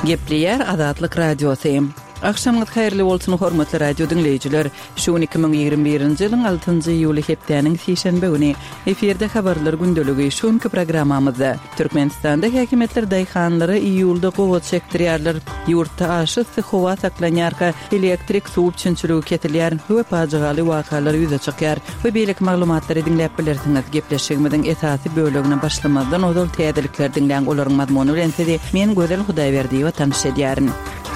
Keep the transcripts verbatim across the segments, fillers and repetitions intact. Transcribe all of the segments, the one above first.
Gepleyer Azatlyk Radiosu. Akşamyk haýyrly bolsun hormatly radio dinleýijiler. Şu iki bin ýygrimi birinji ýylyň altynjy iýuly hepdeniň seşenbe güni eferde habarlar gündöligi şonky programmamyzda Türkmenistanda häkimetler daýhanlary iýulda gowat çekdirýärler. Ýurtda aşy howa saklanýarka elektrik suw üçinçiligi ketilýär we pajygaly wakalar ýüze çykýar. We beýlik maglumatlary dinläp bilersiňiz. Gepleşigimiziň esasy bölügine başlamazdan odol täzelikler dinleýän olaryň mazmuny bilen sizi men Gözel Hudaýberdiýewa tanış edýärin.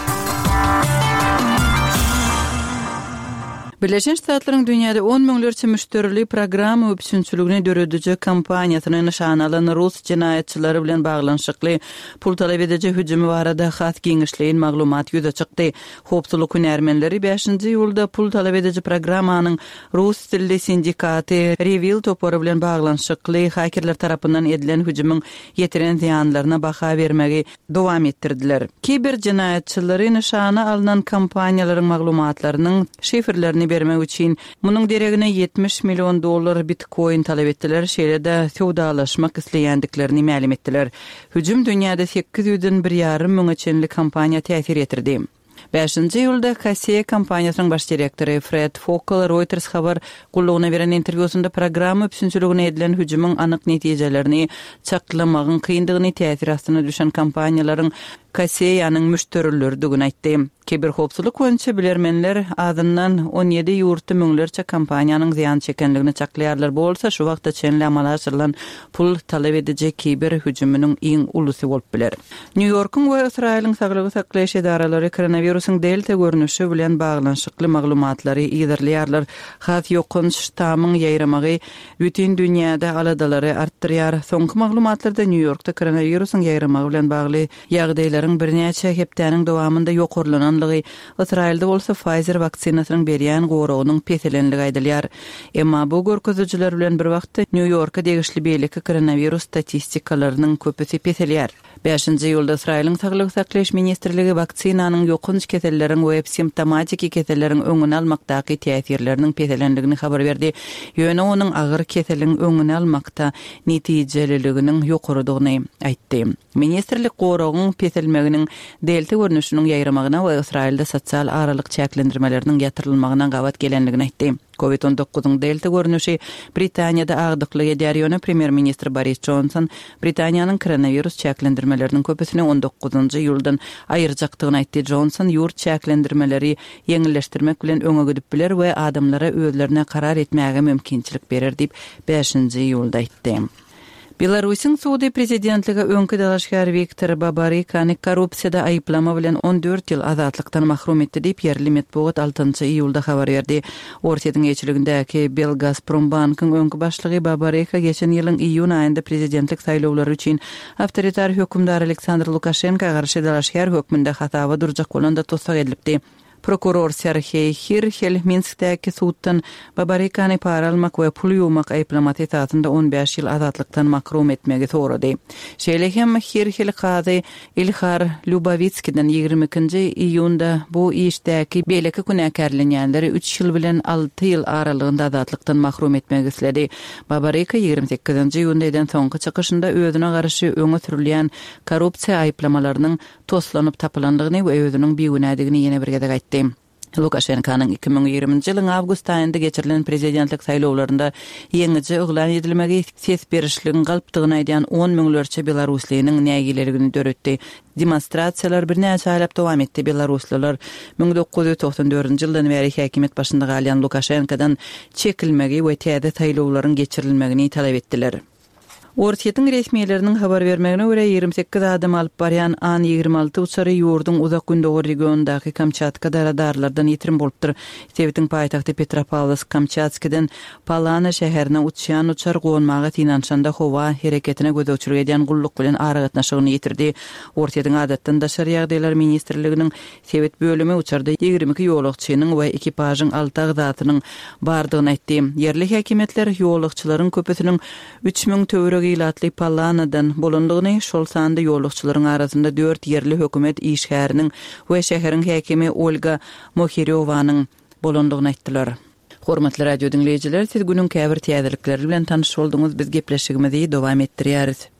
Birleşen Ştatlaryň dünýäde on miňlerçe müşterili program üçinçiligini dörediji kampaniýasyny nişan alan Rus jinayetçilari bilen baglanyşykly pul talap ediji hüjümi barada hat giňişleýän maglumat ýüze çykdy. Hopsulyk hünärmenleri beşinji ýylda pul talap ediji programmanyň Rus dilli sindikaty Revil topory bilen baglanyşykly hakerler tarapyndan edilen hüjümüň ýetiren ziýanlaryna baha bermegi dowam etdirdiler. Kiber jinayetçilari nişana alynan kampaniýalaryň maglumatlarynyň şifrlerini bermek üçin munyň deregine yetmiş milyon dollar bitcoin talap etdiler. Şeýlede sowdalaşmak isleýändiklerini ma'lum etdiler. Hüjüm dünýäde sekiz ýüzden bir ýarym miň çenli kampaniýa täsir etdirdi. beşinji ýylda K S E kampaniýasynyň baş direktori Fred Focal Reuters habar gullugyna beren interwýusynda programma üçinçiligine edilen hüjümüň anyk netijelerini çaklamagyň kyndygyny täsir astyna düşen kampaniýalaryň K S E ýanyň müşterileri dugyn aýtdy. Kiber hopsulyk boýunça bilermenler adyndan on ýedi ýurtda müňlerçe kampaniýanyň ziýan çekenligini çaklaýarlar bolsa, şu wagtda çenli amala aşyrylan pul talap ediji kiber hüjüminiň iň ulusy bolup biler. New Yorkyň we Israýlyň saglygy saklaýyş edaralary koronawirusyň delta görnüşi bilen baglanyşykly maglumatlary ýerlerler. Hat ýokunç ştamyň ýaýramagy bütün dünýäde aladalary artdyrýar. Soňky maglumatlarda New Yorkda koronawirusyň ýaýramagy bilen bagly ýagdaýlaryň birnäçe hepdeniň dowamında ýokurlanan Israilde bolsa Pfizer vaksinasynyň berýän goragynyň peselenligi aýdylýar. Emma bu görkezjiler bilen bir wagtda New Yorka degişli beýleki koronavirus statistikalarynyň köpüsi peselýär. beşinji ýylda Israýlyň saglyk saklaýyş ministrligi vaksinanyň ýokunç keselleriň we simptomatik keselleriň öňüni almakdaky täsirleriniň peselenligini habar berdi. Ýöne onuň agyr keseliň öňüni almakda netijeliliginiň ýokurydygyny aýtdy. Ministrlik goragyň peselmeginiň delta görnüşiniň ýaýramagyna we Israilde sosial aralyk çäklendirmeleriniň ýatyrylmagyna gawat gelenligini aýtdy. covid on dokuzyň delta görnüşi Britaniýada agdykly edýär. Premier ministr Boris Johnson Britaniýanyň koronavirus çäklendirmeleriniň köpüsini on dokuzunjy ýyldan aýyrjakdygyny aýtdy. Johnson ýurt çäklendirmeleri ýeňilleşdirmek bilen öňe gidip biler we adamlara özlerine karar etmäge mümkinçilik berer diýip beşinji ýylda aýtdy. Belarusyň sudy prezidentligi öňkü dalaşgar Viktor Babarykany korrupsiýada aýplama bilen on dört ýyl azatlykdan mahrum etdi diýip ýerli medeniýet altynjy iýulda habar berdi. Orsiýetiň ýeçiligindäki Belgazprom bankyň öňkü başlygy Babaryka geçen ýylyň iýun aýynda prezidentlik saýlawlary üçin awtoritar hökümdar Aleksandr Lukashenka garşy dalaşgar hökmünde hatawa durjak bolanda tosaq edilipdi. Prokuror Serhey Hirhel Minskdäki suddan Babarykany para almak we pul ýumak aýplamat etatynda on beş ýyl azatlykdan mahrum etmegi sorady. Şeýle hem Hirhel gazy Ilhar Lubavitskidən ýygrimi ikinji iýunda bu işdäki beýleki günäkärlenýänleri üç ýyl bilen alty ýyl aralygynda azatlykdan mahrum etmegi isledi. Babaryka ýygrimi sekizinji iýunda eden soňky çykyşynda özüne garşy öňe sürilýän korrupsiýa aýplamalarynyň toslanyp tapylandygyny we özüniň beýgünädigini ýene bir gede aýtdy. Lukashenkanyň iki bin ýygrimiňji ýylyň awgust aýynda geçirilen prezidentlik saýlawlarynda ýeňiçe öglan edilmegi ses berişligini galpdygyny aýdýan on miňlerçe Belaruslynyň nägilerini döretdi. Demonstrasiýalar birnäçe aýlap dowam etdi. Belaruslylar bin dokuz ýüz toksan dördünji ýyldan beri häkimet başynda galýan Lukashenkadan çekilmegi we täze saýlawlaryň geçirilmegini talap etdiler. Orsiýetiň resmiýetleriniň habar bermegine görä ýygrimi sekiz adam alyp barýan an ýygrimi alty uçary ýurdun uzak gündogy regionundaky Kamchatka radarlardan ýetirim bolupdyr. Sowetiň paýtagty Petropavlovsk Kamchatskadan Palana şäherine uçýan uçar gonmagy tinanşanda howa hereketine gödöçürük edýän gulluk bilen aragatnaşygyny ýetirdi. Orsiýetiň adatdan daşary ýagdaýlar ministrliginiň Sowet bölümi uçarda ýygrimi iki ýolagçynyň we ekipažyň alty agzatynyň bardygyny aýtdy. Yerli häkimetler ýolagçylaryň köpüsiniň üç miň töwereg ýylatly Palanadan bolandygyny, şol sanda ýolagçylaryň arasynda dört yerli hökümet işgäriniň we şäheriň häkimi Olga Mohiryovanyň bolandygyny aýtdylar. Hormatly radio dinleýijiler, siz günüň käbir täzelikleri bilen tanyş bolduňyz. Biz gepleşigimizi dowam etdirýäris.